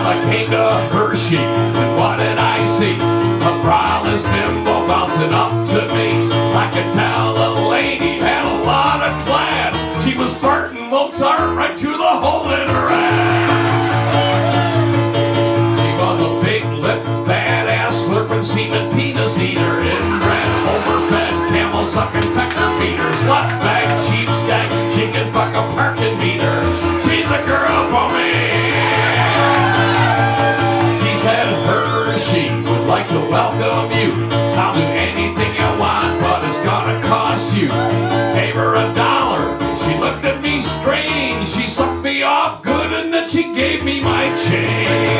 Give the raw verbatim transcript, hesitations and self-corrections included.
Well, I came to Hershey, and what did I see? A braless bimbo bouncing up to me. I could tell the lady had a lot of class. She was farting Mozart right through the hole in her ass. She was a big lip, badass, slurping semen, penis eater, inbred, overfed, camel sucking, pecker beater, slut bag, cheap skag, she can fuck a parking meter. She's a girl for me. She said her, she would like to welcome you. I'll do anything you want, but it's gonna cost you. Gave her a dollar. She looked at me strange. She sucked me off good and then she gave me my change.